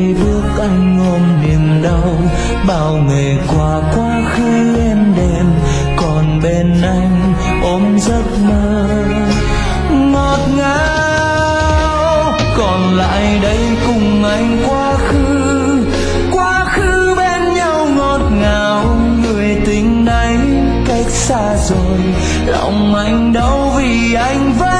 vội bước anh ôm niềm đau, bao ngày qua quá khứ êm đềm, còn bên anh ôm giấc mơ ngọt ngào. Còn lại đây cùng anh quá khứ bên nhau ngọt ngào. Người tình này cách xa rồi, lòng anh đau vì anh vẫn